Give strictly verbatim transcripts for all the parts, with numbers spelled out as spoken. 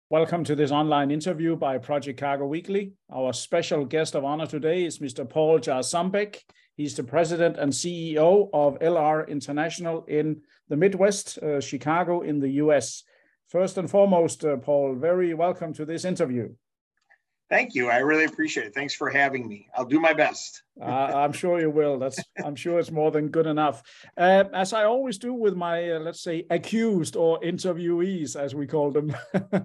Welcome to this online interview by Project Cargo Weekly. Our special guest of honor today is Mister Paul Jarzambek. He's the president and C E O of L R International in the Midwest, uh, Chicago in the U S. First and foremost, uh, Paul, very welcome to this interview. Thank you. I really appreciate it. Thanks for having me. I'll do my best. uh, I'm sure you will. That's, I'm sure it's more than good enough. Uh, as I always do with my, uh, let's say, accused or interviewees, as we call them,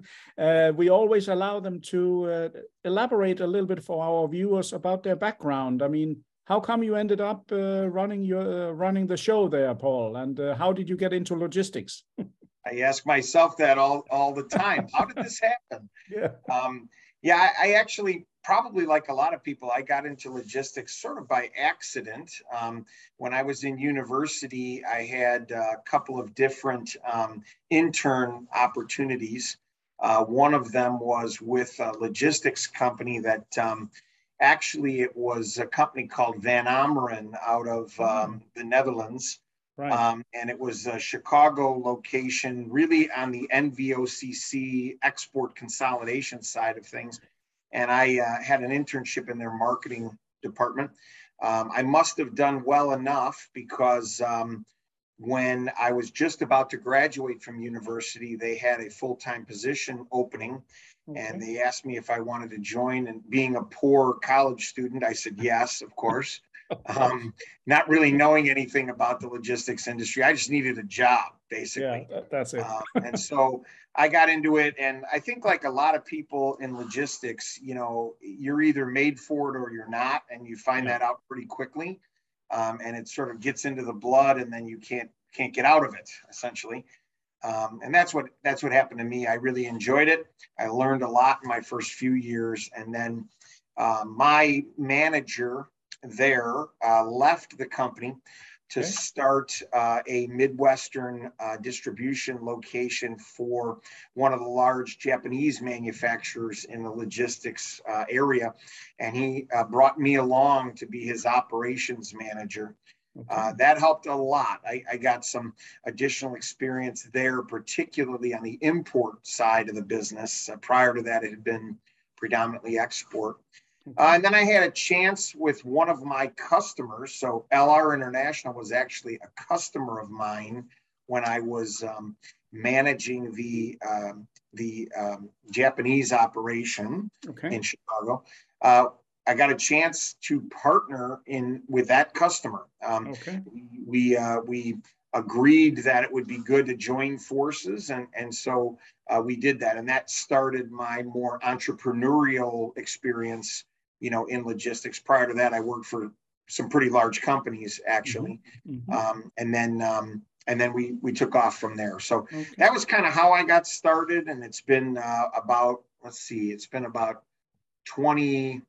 uh, we always allow them to uh, elaborate a little bit for our viewers about their background. I mean, how come you ended up uh, running your uh, running the show there, Paul? And uh, how did you get into logistics? I ask myself that all, all the time. How did this happen? Yeah. Um, Yeah, I, I actually, probably like a lot of people, I got into logistics sort of by accident. Um, when I was in university, I had a couple of different um, intern opportunities. Uh, one of them was with a logistics company that um, actually it was a company called Van Ameren out of um, the Netherlands. Right. Um, and it was a Chicago location, really on the N V O C C export consolidation side of things. And I uh, had an internship in their marketing department. Um, I must have done well enough because um, when I was just about to graduate from university, they had a full-time position opening. Okay. And they asked me if I wanted to join. And being a poor college student, I said yes, of course. Um, not really knowing anything about the logistics industry. I just needed a job, basically. Yeah, that's it. uh, and so I got into it. And I think like a lot of people in logistics, you know, you're either made for it or you're not. And you find yeah. that out pretty quickly. Um, and it sort of gets into the blood and then you can't can't get out of it, essentially. Um, and that's what that's what happened to me. I really enjoyed it. I learned a lot in my first few years. And then uh, my manager there uh, left the company to okay. start uh, a Midwestern uh, distribution location for one of the large Japanese manufacturers in the logistics uh, area. And he uh, brought me along to be his operations manager. Okay. Uh, that helped a lot. I, I got some additional experience there, particularly on the import side of the business. Uh, prior to that, it had been predominantly export. Uh, and then I had a chance with one of my customers. So L R International was actually a customer of mine when I was um, managing the um, the um, Japanese operation okay. in Chicago. Uh, I got a chance to partner in with that customer. Um, okay. We uh, we agreed that it would be good to join forces, and and so uh, we did that, and that started my more entrepreneurial experience. You know, in logistics. Prior to that, I worked for some pretty large companies, actually, mm-hmm. um, and then um, and then we we took off from there. So okay. that was kind of how I got started, and it's been uh, about let's see, it's been about twenty,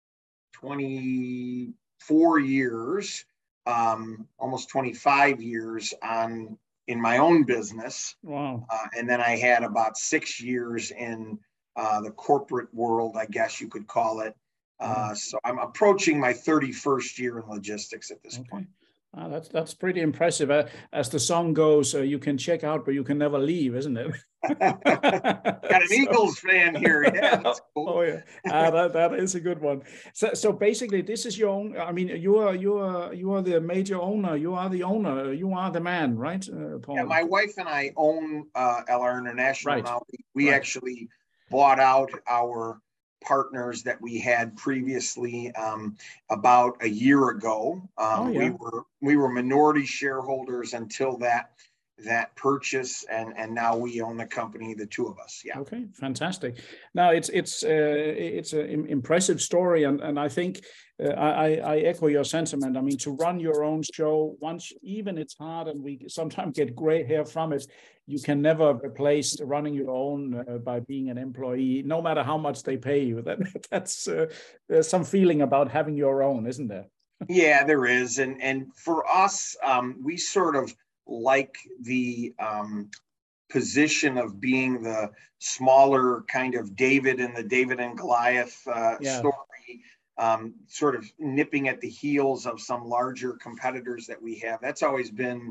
twenty-four years, um, almost twenty-five years on in my own business. Wow! Uh, and then I had about six years in uh, the corporate world, I guess you could call it. Uh, so I'm approaching my thirty-first year in logistics at this okay. point. Ah, that's that's pretty impressive. Uh, as the song goes, uh, you can check out, but you can never leave, isn't it? Got an so, Eagles fan here. Yeah, that's cool. Oh yeah, ah, that that is a good one. So so basically, this is your own. I mean, you are you are you are the major owner. You are the owner. You are the man, right, uh, Paul? Yeah, my wife and I own uh, L R International right. now. We, we right. actually bought out our partners that we had previously um, about a year ago. Um, oh, yeah. We were we were minority shareholders until that that purchase, and and now we own the company, the two of us. Yeah. Okay, fantastic. Now it's it's uh, it's an impressive story, and and I think uh, I I echo your sentiment. I mean, to run your own show, once even it's hard, and we sometimes get gray hair from it. You can never replace running your own uh, by being an employee, no matter how much they pay you. That that's uh, there's some feeling about having your own, isn't there? Yeah, there is, and and for us, um, we sort of like the um, position of being the smaller kind of David and the David and Goliath uh, yeah. story, um, sort of nipping at the heels of some larger competitors that we have. That's always been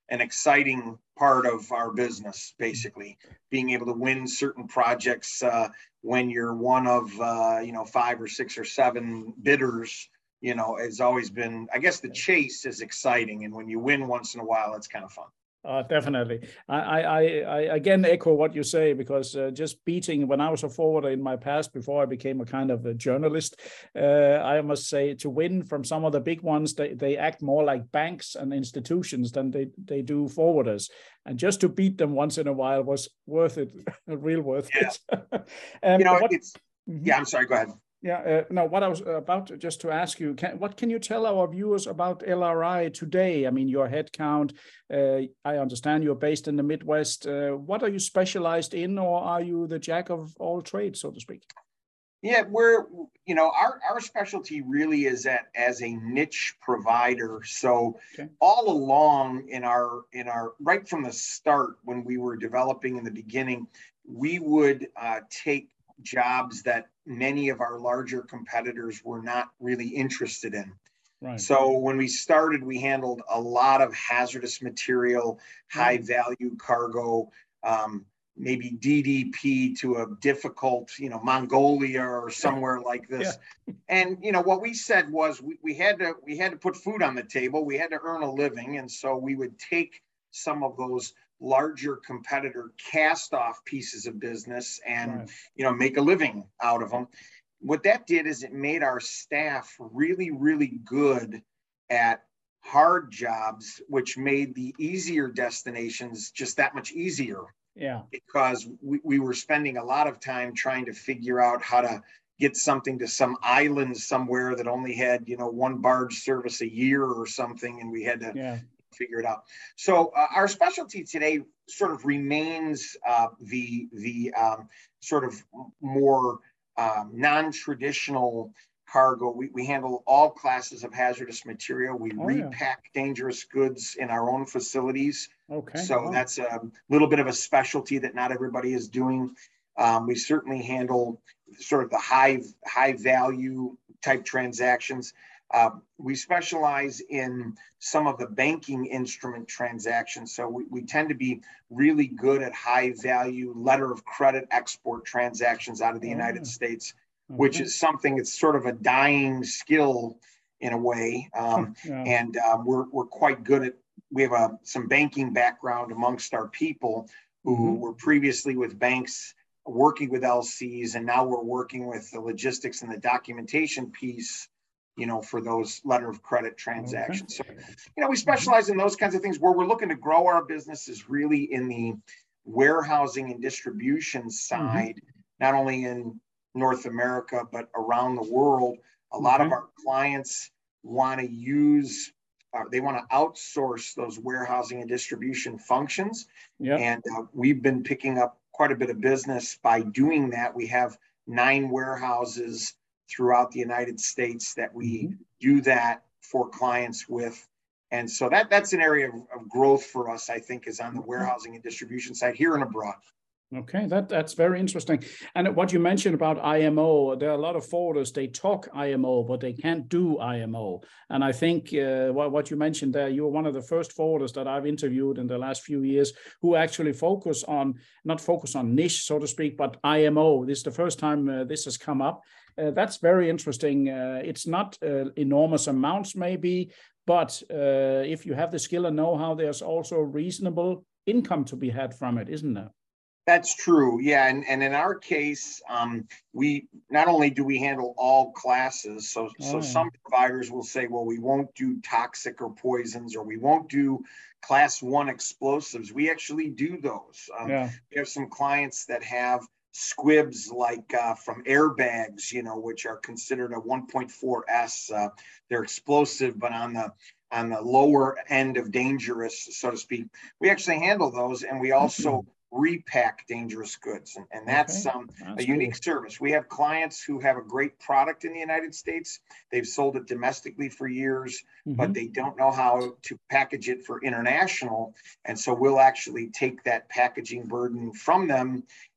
an exciting part of our business, basically being able to win certain projects uh, when you're one of, uh, you know, five or six or seven bidders, you know, has always been, I guess the chase is exciting. And when you win once in a while, it's kind of fun. Uh, definitely. I, I, I again echo what you say, because uh, just beating, when I was a forwarder in my past, before I became a kind of a journalist, uh, I must say, to win from some of the big ones, they, they act more like banks and institutions than they, they do forwarders. And just to beat them once in a while was worth it, real worth yeah. it. um, you know, what, it's, mm-hmm. yeah, I'm sorry, go ahead. Yeah, uh, no, what I was about to, just to ask you, can, what can you tell our viewers about L R I today? I mean, your headcount, uh, I understand you're based in the Midwest. Uh, what are you specialized in, or are you the jack of all trades, so to speak? Yeah, we're, you know, our, our specialty really is at as a niche provider. So okay. all along in our, in our, right from the start, when we were developing in the beginning, we would uh, take jobs that many of our larger competitors were not really interested in. Right. So when we started, we handled a lot of hazardous material, high value cargo, um, maybe D D P to a difficult, you know, Mongolia or somewhere like this. Yeah. And, you know, what we said was we, we had to, we had to put food on the table. We had to earn a living. And so we would take some of those larger competitor cast off pieces of business and, right. you know, make a living out of them. What that did is it made our staff really, really good at hard jobs, which made the easier destinations just that much easier. Yeah. Because we, we were spending a lot of time trying to figure out how to get something to some island somewhere that only had, you know, one barge service a year or something. And we had to yeah. figure it out. So uh, our specialty today sort of remains uh, the, the um, sort of more um, non-traditional cargo. We, we handle all classes of hazardous material. We oh, repack yeah. dangerous goods in our own facilities. Okay. So wow. that's a little bit of a specialty that not everybody is doing. Um, we certainly handle sort of the high, high value type transactions. Uh, we specialize in some of the banking instrument transactions. So we, we tend to be really good at high value letter of credit export transactions out of the oh. United States. Okay. Which is something, it's sort of a dying skill in a way. Um, yeah. And um, we're, we're quite good at, we have a, some banking background amongst our people who mm-hmm. were previously with banks working with L Cs. And now we're working with the logistics and the documentation piece, you know, for those letter of credit transactions. Okay. So, you know, we specialize in those kinds of things. Where we're looking to grow our business is really in the warehousing and distribution side, mm-hmm. not only in North America, but around the world. A lot okay. of our clients want to use, uh, they want to outsource those warehousing and distribution functions. Yep. And uh, we've been picking up quite a bit of business by doing that. We have nine warehouses throughout the United States that we mm-hmm. do that for clients with. And so that that's an area of, of growth for us, I think, is on the warehousing and distribution side here and abroad. Okay, that, that's very interesting. And what you mentioned about I M O, there are a lot of forwarders, they talk I M O, but they can't do I M O. And I think uh, what, what you mentioned there, you were one of the first forwarders that I've interviewed in the last few years who actually focus on, not focus on niche, so to speak, but I M O. This is the first time uh, this has come up. Uh, that's very interesting. Uh, it's not uh, enormous amounts maybe, but uh, if you have the skill and know-how, there's also reasonable income to be had from it, isn't there? That's true. Yeah. And, and in our case, um, we not only do we handle all classes, so, oh, so yeah. some providers will say, well, we won't do toxic or poisons, or we won't do class one explosives. We actually do those. Um, yeah. We have some clients that have squibs like uh, from airbags, you know, which are considered a one point four S. Uh, they're explosive, but on the on the lower end of dangerous, so to speak. We actually handle those, and we also repack dangerous goods. And, and that's, okay. um, that's a unique cool. service. We have clients who have a great product in the United States. They've sold it domestically for years, mm-hmm. but they don't know how to package it for international. And so we'll actually take that packaging burden from them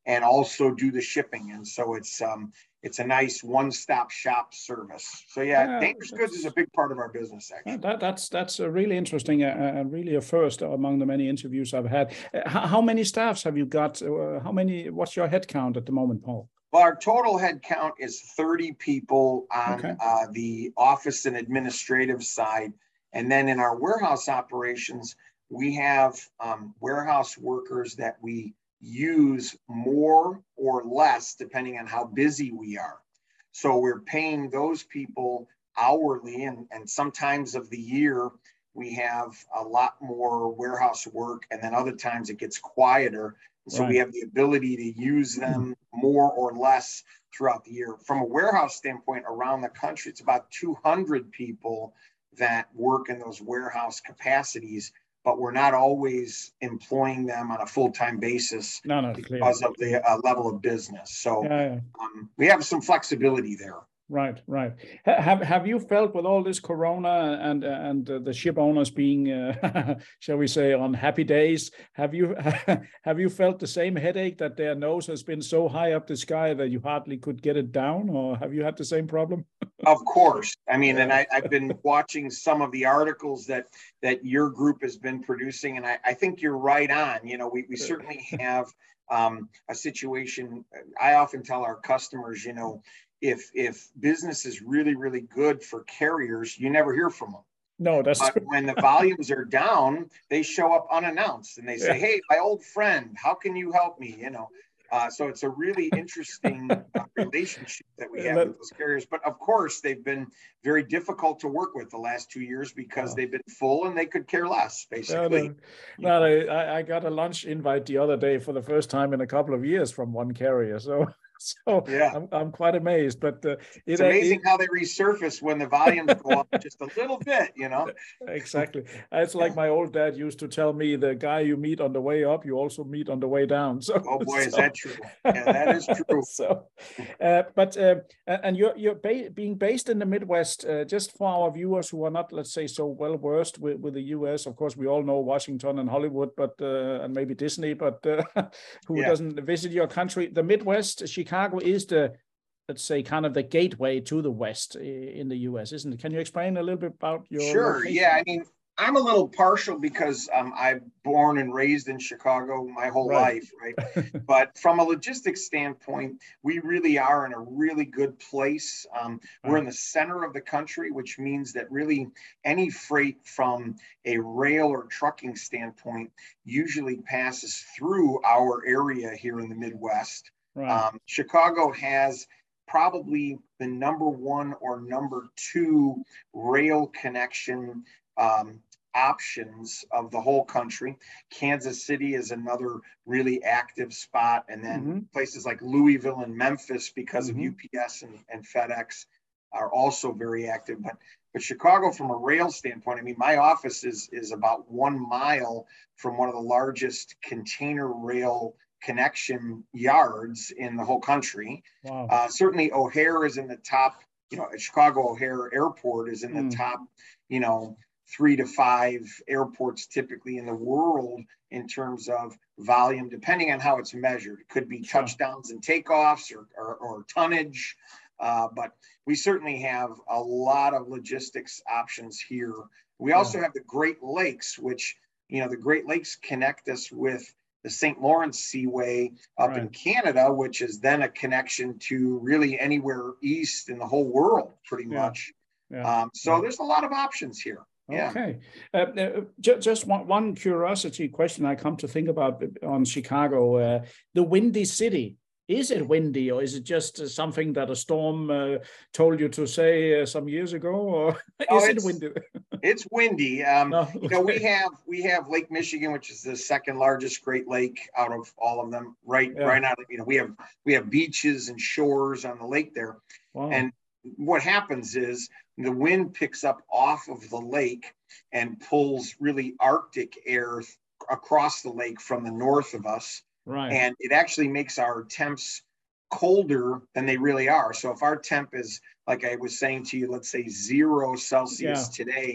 and also do the shipping. And so it's um, it's a nice one-stop shop service. So yeah, Yeah, Dangerous Goods is a big part of our business, actually. that, that's that's a really interesting and uh, uh, really a first among the many interviews I've had. Uh, how, how many staffs have you got? Uh, how many? What's your head count at the moment, Paul? Well, our total head count is thirty people on Okay. uh, the office and administrative side. And then in our warehouse operations, we have um, warehouse workers that we use more or less depending on how busy we are. So we're paying those people hourly, and, and sometimes of the year we have a lot more warehouse work, and then other times it gets quieter. And so Right. we have the ability to use them more or less throughout the year. From a warehouse standpoint, around the country, it's about two hundred people that work in those warehouse capacities, but we're not always employing them on a full-time basis No, no, because clear. of the uh, level of business. So Yeah, yeah. um, we have some flexibility there. Right, right. Ha- Have have you felt with all this Corona and and uh, the ship owners being, uh, shall we say, on happy days? Have you have you felt the same headache that their nose has been so high up the sky that you hardly could get it down, or have you had the same problem? Of course. I mean, Yeah. and I, I've been watching some of the articles that that your group has been producing, and I, I think you're right on. You know, we, we certainly have um, a situation. I often tell our customers, you know, if if business is really, really good for carriers, you never hear from them. No, that's But true. when the volumes are down, they show up unannounced and they say, Yeah. "Hey, my old friend, how can you help me?" You know, uh, so it's a really interesting uh, relationship that we have with those carriers. But of course, they've been very difficult to work with the last two years because Oh. they've been full and they could care less, No, basically. no, no, I, I got a lunch invite the other day for the first time in a couple of years from one carrier. So, so Yeah. I'm, I'm quite amazed. But uh, It's it, amazing it, how they resurface when the volumes go up just a little bit, you know? Exactly. It's like my old dad used to tell me, the guy you meet on the way up, you also meet on the way down. So, Oh boy, so, is that true? Yeah, that is true. So, uh, but uh, and you're you're ba being based in the Midwest. Uh, just for our viewers who are not, let's say, so well versed with, with the U S. Of course, we all know Washington and Hollywood, but uh, and maybe Disney. But uh, who Yeah. doesn't visit your country? The Midwest, Chicago is the, let's say, kind of the gateway to the West in the U S, isn't it? Can you explain a little bit about your Sure. location? Yeah. I mean, I'm a little partial because um, I'm born and raised in Chicago my whole Right. life, right? But from a logistics standpoint, we really are in a really good place. Um, we're in the center of the country, which means that really any freight from a rail or trucking standpoint usually passes through our area here in the Midwest. Right. Um, Chicago has probably the number one or number two rail connection um, options of the whole country. Kansas City is another really active spot. And then Mm-hmm. places like Louisville and Memphis, because Mhm. of U P S and, and FedEx, are also very active. But but Chicago, from a rail standpoint, I mean, my office is is about one mile from one of the largest container rail connection yards in the whole country. Wow. Uh, certainly O'Hare is in the top, you know, Chicago O'Hare Airport is in the Mm. top, you know, three to five airports typically in the world in terms of volume, depending on how it's measured. It could be Sure. touchdowns and takeoffs or, or, or tonnage, uh, but we certainly have a lot of logistics options here. We also Yeah. have the Great Lakes, which, you know, the Great Lakes connect us with the Saint Lawrence Seaway up Right. in Canada, which is then a connection to really anywhere east in the whole world, pretty Yeah. much. Yeah. Um, so Yeah. there's a lot of options here. Yeah. Okay. Uh, uh, ju- just one, one curiosity question I come to think about on Chicago. Uh, the Windy City. Is it windy, or is it just uh, something that a storm uh, told you to say uh, some years ago, or Oh, is it it's windy? it's windy. Um, No, You know, we okay. have we have Lake Michigan, which is the second largest Great Lake out of all of them. Right, Yeah. right out of, you know, we have we have beaches and shores on the lake there. Wow. And what happens is the wind picks up off of the lake and pulls really Arctic air th- across the lake from the north of us. Right. And it actually makes our temps colder than they really are. So if our temp is, like I was saying to you, let's say zero Celsius Yeah. today,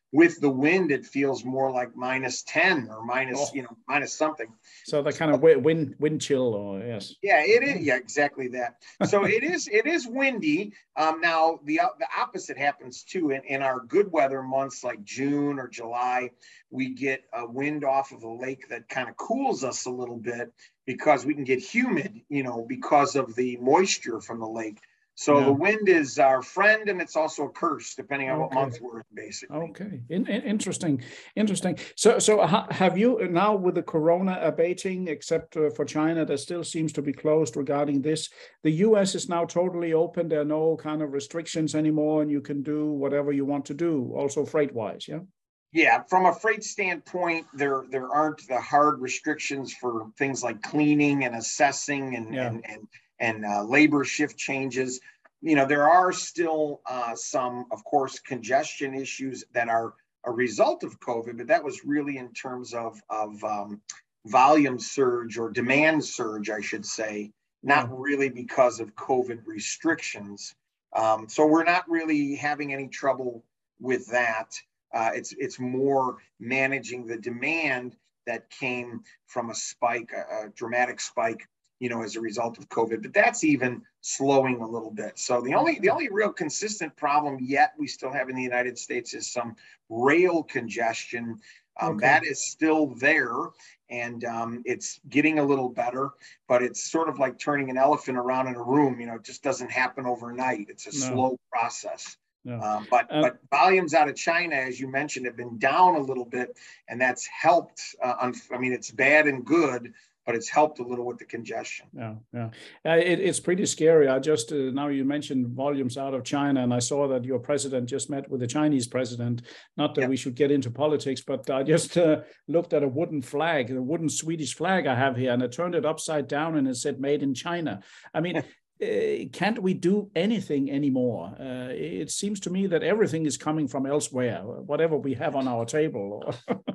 with the wind, it feels more like minus ten or minus, Oh, you know, minus something. so the kind of wi- wind wind chill, or yes. Yeah, it is. Yeah, exactly that. So it is. It is windy. Um, now the the opposite happens too. In, in our good weather months like June or July, we get a wind off of the lake that kind of cools us a little bit because we can get humid, you know, because of the moisture from the lake. So Yeah. the wind is our friend, and it's also a curse, depending on what Okay. month we're in, basically. Okay, in, in, interesting, interesting. So, so ha, have you now, with the corona abating, except uh, for China, that still seems to be closed regarding this? The U S is now totally open. There are no kind of restrictions anymore, and you can do whatever you want to do, also freight-wise. Yeah. Yeah, from a freight standpoint, there there aren't the hard restrictions for things like cleaning and assessing and Yeah. and and and uh, labor shift changes. You know, there are still uh, some, of course, congestion issues that are a result of COVID, but that was really in terms of of um, volume surge or demand surge, I should say, not Yeah. really because of COVID restrictions. Um, so we're not really having any trouble with that. Uh, it's it's more managing the demand that came from a spike, a, a dramatic spike, you know, as a result of COVID. But that's even slowing a little bit. So the only the only real consistent problem yet we still have in the United States is some rail congestion. Um, Okay. That is still there, and um, it's getting a little better. But it's sort of like turning an elephant around in a room. You know, it just doesn't happen overnight. It's a No. slow process. No. Uh, but Um, but volumes out of China, as you mentioned, have been down a little bit, and that's helped. Uh, on, I mean, it's bad and good, but it's helped a little with the congestion. Yeah, yeah, uh, it, it's pretty scary. I just uh, now you mentioned volumes out of China, and I saw that your president just met with the Chinese president. Not that Yep. we should get into politics, but I just uh, looked at a wooden flag, a wooden Swedish flag I have here, and I turned it upside down, and it said "Made in China." I mean. Uh, can't we do anything anymore? Uh, it seems to me that everything is coming from elsewhere, whatever we have on our table.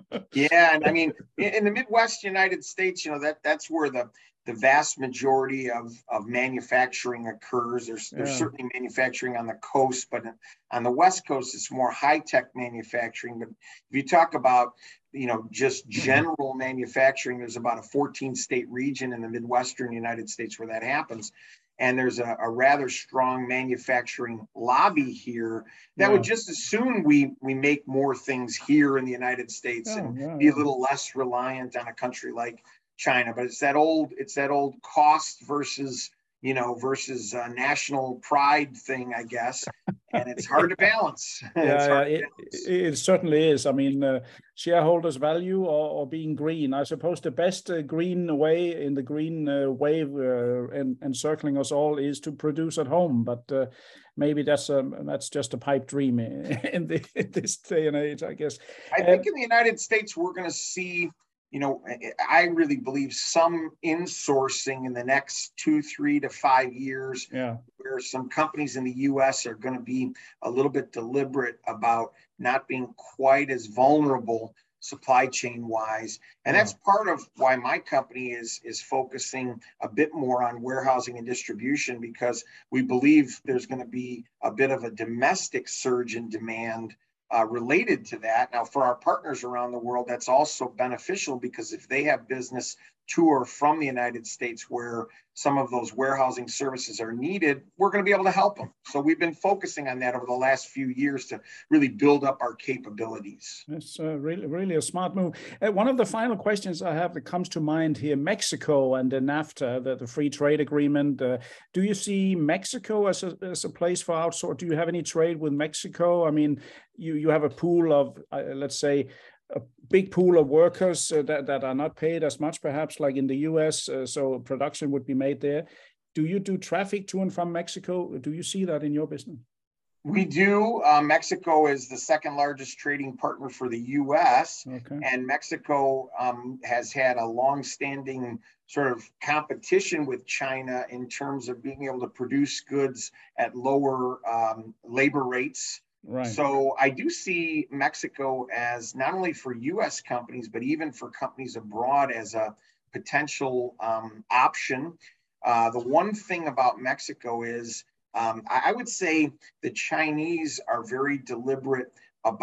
Yeah, and I mean, in the Midwest United States, you know, that that's where the the vast majority of of manufacturing occurs. There's there's Yeah. certainly manufacturing on the coast, but on the West Coast, it's more high tech manufacturing. But if you talk about, you know, just general manufacturing, there's about a fourteen state region in the Midwestern United States where that happens. And there's a, a rather strong manufacturing lobby here that Yeah. would just as soon we we make more things here in the United States Yeah, and yeah, be a yeah. little less reliant on a country like China. But it's that old it's that old cost versus, you know, versus uh, national pride thing, I guess. And it's hard to balance. It's Yeah, yeah, hard to it, balance. it certainly is. I mean, uh, shareholders' value or, or being green. I suppose the best uh, green way in the green uh, wave uh, and encircling us all is to produce at home. But uh, maybe that's um, that's just a pipe dream in, the, in this day and age, I guess. I Um, think in the United States, we're going to see, you know, I really believe some insourcing in the next two, three to five years, yeah, where some companies in the U S are going to be a little bit deliberate about not being quite as vulnerable supply chain wise. And that's part of why my company is, is focusing a bit more on warehousing and distribution, because we believe there's going to be a bit of a domestic surge in demand Uh, related to that. Now, for our partners around the world, that's also beneficial, because if they have business to or from the United States where some of those warehousing services are needed, we're going to be able to help them. So we've been focusing on that over the last few years to really build up our capabilities. it's uh, really, really a smart move. Uh, one of the final questions I have that comes to mind here: Mexico and the NAFTA, the, the free trade agreement. Uh, do you see Mexico as a, as a place for outsource? Do you have any trade with Mexico? I mean, you you have a pool of, uh, let's say, a big pool of workers uh, that, that are not paid as much, perhaps like in the U S, uh, so production would be made there. Do you do traffic to and from Mexico? Do you see that in your business? We do. Uh, Mexico is the second largest trading partner for the U S, Okay. and Mexico um, has had a long-standing sort of competition with China in terms of being able to produce goods at lower um, labor rates. Right. So I do see Mexico as not only for U S companies, but even for companies abroad as a potential um, option. Uh, the one thing about Mexico is, um, I, I would say the Chinese are very deliberate about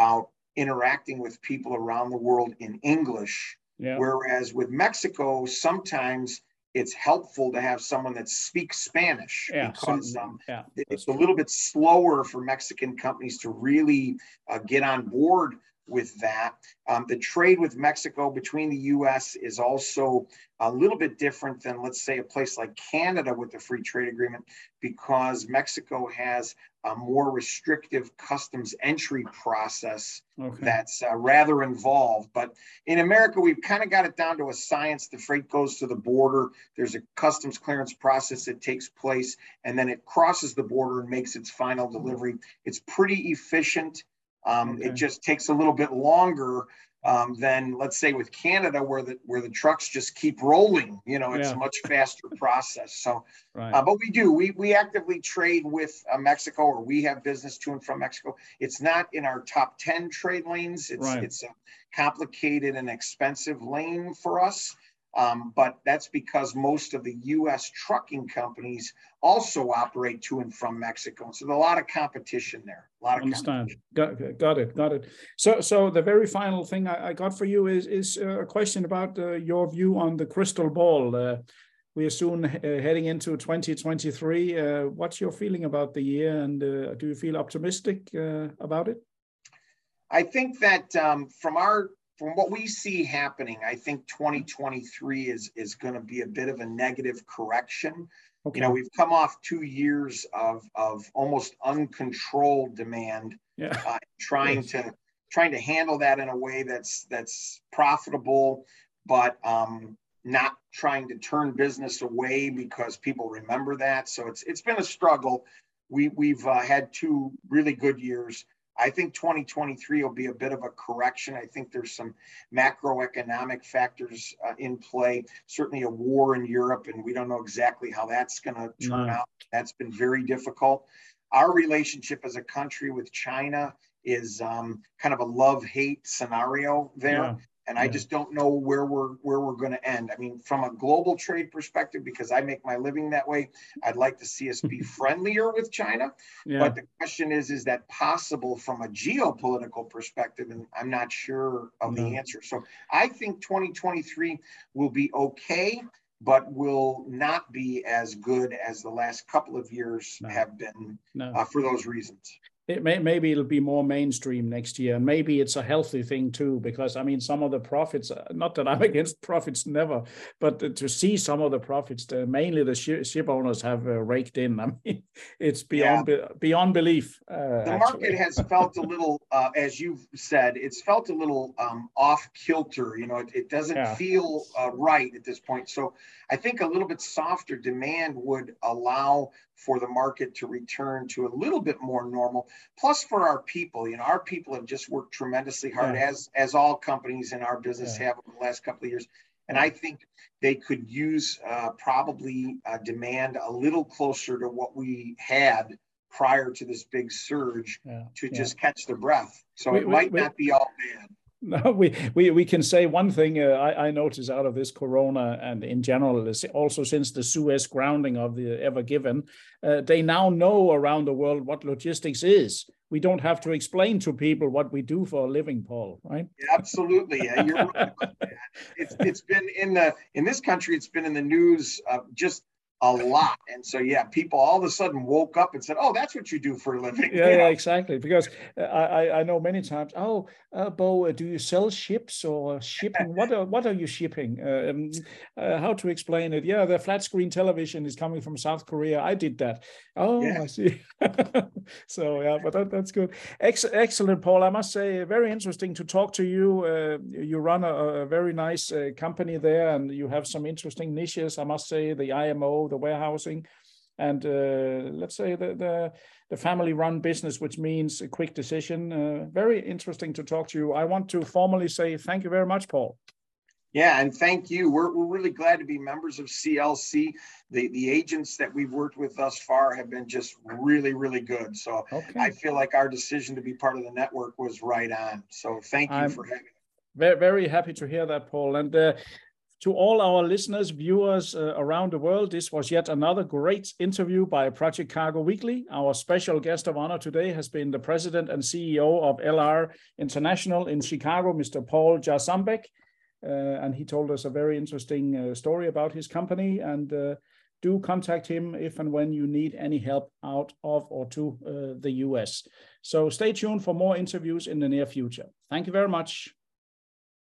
interacting with people around the world in English. Yeah. Whereas with Mexico, sometimes it's helpful to have someone that speaks Spanish, yeah, because um, yeah, it's a little bit slower for Mexican companies to really uh, get on board with that. Um, the trade with Mexico between the U S is also a little bit different than, let's say, a place like Canada with the free trade agreement, because Mexico has a more restrictive customs entry process. Okay. That's uh, rather involved. But in America, we've kind of got it down to a science. The freight goes to the border. There's a customs clearance process that takes place, and then it crosses the border and makes its final delivery. It's pretty efficient. Um, okay. It just takes a little bit longer um, than, let's say, with Canada, where the where the trucks just keep rolling. You know, it's yeah. a much faster process. So, right. uh, but we do we we actively trade with uh, Mexico, or we have business to and from Mexico. It's not in our top ten trade lanes. It's right. it's a complicated and expensive lane for us. Um, but that's because most of the U S trucking companies also operate to and from Mexico. So there's a lot of competition there. A lot of Understand. Got, got it. Got it. So, so the very final thing I, I got for you is is a question about uh, your view on the crystal ball. Uh, we are soon uh, heading into twenty twenty-three. Uh, what's your feeling about the year, and uh, do you feel optimistic uh, about it? I think that um, from our From what we see happening, I think twenty twenty-three is, is going to be a bit of a negative correction. Okay. You know, we've come off two years of, of almost uncontrolled demand, yeah. uh, trying yes. to trying to handle that in a way that's that's profitable, but um, not trying to turn business away because people remember that. So it's it's been a struggle. We we've uh, had two really good years. I think twenty twenty-three will be a bit of a correction. I think there's some macroeconomic factors uh, in play, certainly a war in Europe, and we don't know exactly how that's going to turn no. out. That's been very difficult. Our relationship as a country with China is um, kind of a love-hate scenario there. Yeah. And I yeah. just don't know where we're where we're going to end. I mean, from a global trade perspective, because I make my living that way, I'd like to see us be friendlier with China. Yeah. But the question is, is that possible from a geopolitical perspective? And I'm not sure of no. the answer. So I think twenty twenty-three will be okay, but will not be as good as the last couple of years no. have been no. uh, for those reasons. It may, maybe it'll be more mainstream next year. And maybe it's a healthy thing too, because I mean, some of the profits, not that I'm against profits, never, but to see some of the profits, the, mainly the ship, ship owners have uh, raked in. I mean, it's beyond yeah. be, beyond belief. Uh, the market has felt a little, uh, as you've said, it's felt a little um, off kilter. You know, it, it doesn't yeah. feel uh, right at this point. So I think a little bit softer demand would allow for the market to return to a little bit more normal. Plus, for our people, you know, our people have just worked tremendously hard, yeah. as as all companies in our business yeah. have over the last couple of years. And I think they could use uh, probably uh, demand a little closer to what we had prior to this big surge yeah. to yeah. just catch their breath. So wait, it might wait, not wait. be all bad. No, we, we we can say one thing uh, I, I notice out of this corona and in general is also since the Suez grounding of the Ever Given, uh, they now know around the world what logistics is. We don't have to explain to people what we do for a living, Paul, right? Yeah, absolutely. Yeah, you're right. It's it's been in the in this country. It's been in the news uh, just a lot. And so, yeah, people all of a sudden woke up and said, oh, that's what you do for a living. Yeah, yeah, exactly. Because I, I know many times, oh, uh, Bo, do you sell ships or shipping? What are, what are you shipping? Uh, um, uh, how to explain it? Yeah, the flat screen television is coming from South Korea. I did that. Oh, yeah. I see. So, yeah, but that, that's good. Ex- excellent, Paul. I must say, very interesting to talk to you. Uh, you run a, a very nice uh, company there, and you have some interesting niches. I must say, the I M O, the warehousing, and uh, let's say the, the the family-run business, which means a quick decision. Uh, very interesting to talk to you. I want to formally say thank you very much, Paul. Yeah, and thank you. We're we're really glad to be members of C L C. The the agents that we've worked with thus far have been just really, really good. So okay. I feel like our decision to be part of the network was right on. So thank you I'm for having me. Very, very happy to hear that, Paul. And uh, To all our listeners, viewers uh, around the world, this was yet another great interview by Project Cargo Weekly. Our special guest of honor today has been the president and C E O of L R International in Chicago, Mister Paul Jarzambek. Uh, and he told us a very interesting uh, story about his company. And uh, do contact him if and when you need any help out of or to uh, the U S. So stay tuned for more interviews in the near future. Thank you very much.